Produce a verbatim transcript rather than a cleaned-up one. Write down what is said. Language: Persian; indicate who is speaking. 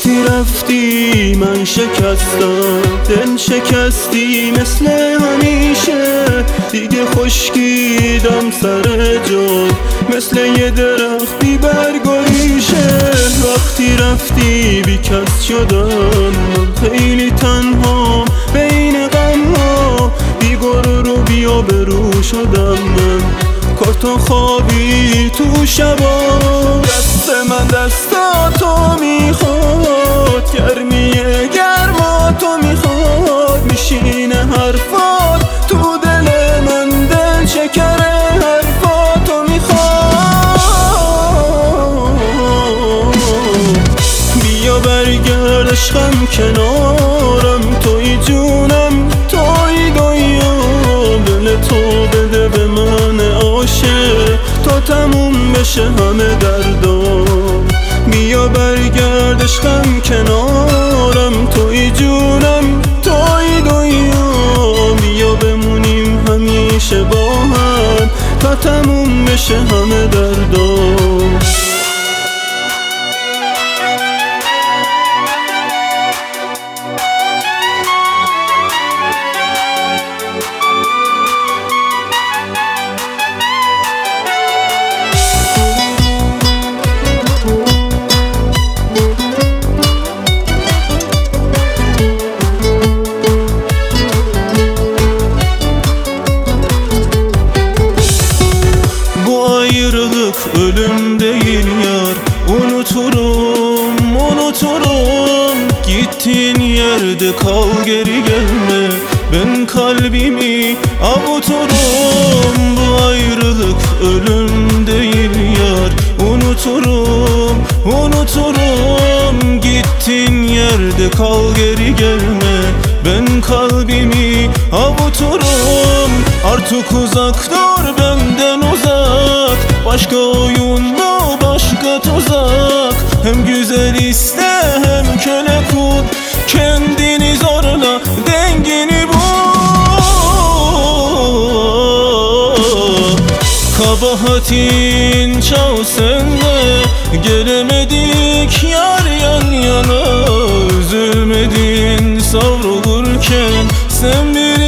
Speaker 1: وقتی رفتی من شکستم، دل شکستی مثل همیشه. دیگه خشکیدم سر جا، مثل یه درخت بی برگ و ریشه. وقتی رفتی بی کس شدم، من خیلی تنها بین غم ها. بی غرور و بی آبرو شدم من، کارتا خوابی تو شبا. دست من دستاتو میخواد، گرمی گرماتو میخواد. میشینه حرفات تو دل من، دل شکر حرفاتو میخواد. بیا برگرد عشقم کنارم، توی جونم توی دنیام. دل تو بده به من عاشق تا تموم بشه همه دردام. بیا برگرد عشقم کنارم، توی جونم توی دنیا. بیا بمونیم همیشه با هم تا تموم بشه همه دردام. Ölüm değil yar, unuturum, unuturum. Gittiğin yerde kal, geri gelme. Ben kalbimi avuturum. Bu ayrılık ölüm değil yar, unuturum, unuturum. Gittiğin yerde kal, geri gelme. Ben kalbimi avuturum. Artık uzak dur benden, uzak. Başka oyun mu, başka tuzak. Hem güzel iste hem köle kul, kendini zorla dengini bul. Kabahatin çal sende, gelemedik yar yan yana. Üzülmedin savrulurken sen bir